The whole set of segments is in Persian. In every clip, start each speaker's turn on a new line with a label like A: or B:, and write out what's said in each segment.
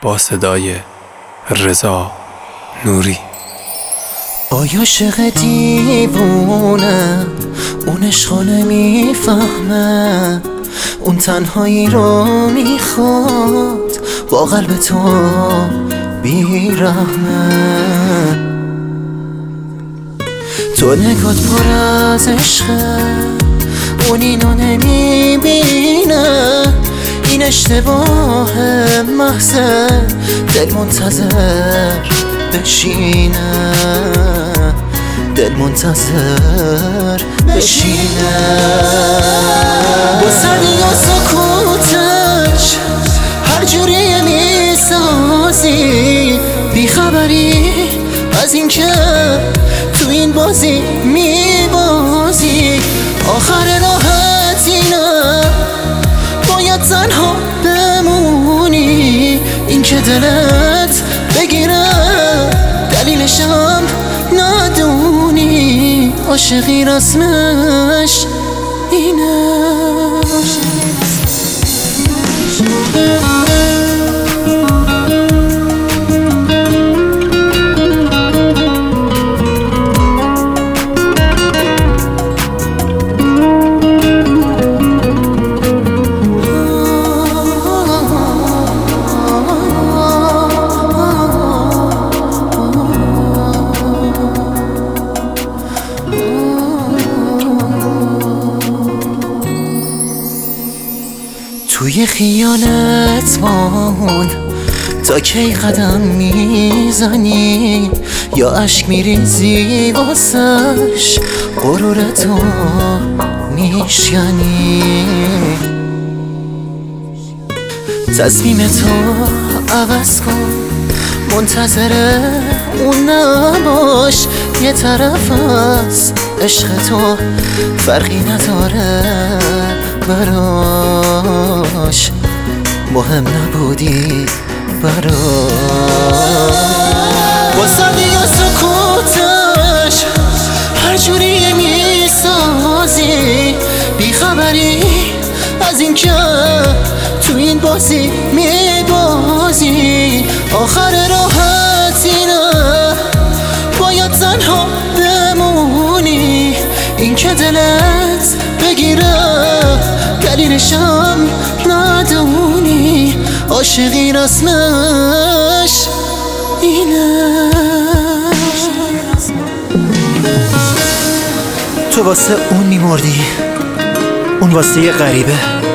A: با صدای رضا نوری.
B: آیا عاشق دیوونه اون عشقو نمیفهمه، اون تنهایی رو میخواد با قلب تو بیرحمه. تو نگات پر از عشقه، اون اینو نمیبینه. این اشتباه محضه، دل منتظر بشینه، دل منتظر بشینه. با سری و سکوتش هر جوری میسازی، بیخبری از این که تو این بازی میبازی. آخر راحت اینه، باید تنها بمونی. این که دلت بگیره دلیلشم ندونی. عاشقی رسمش اینه. توی خیالت مون تا کی قدم میزنی، یا عشق میریزی واسش غرورتو میشکنی. تصمیمتو عوض کن، منتظر اون نباش. یه طرف از عشق تو فرقی نداره براش، مهم نبودی براش. با سردی و سکوتش هر جوری میسازی، بیخبری از این که تو این بازی میبازی. آخر راحت اینه، باید تنها بمونی. این که دلت بگیره دلیلشم ندونی. عاشقی رسمش اینه. تو واسه اون میمردی، اون واسه یه غریبه.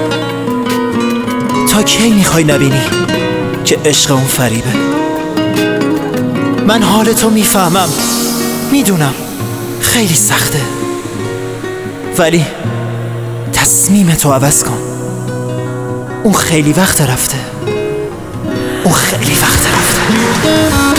B: تا کی میخوای نبینی که عشق اون فریبه؟ من حال تو میفهمم، میدونم خیلی سخته، ولی تصمیم تو عوض کن. اون خیلی وقت رفته، اون خیلی وقت رفته.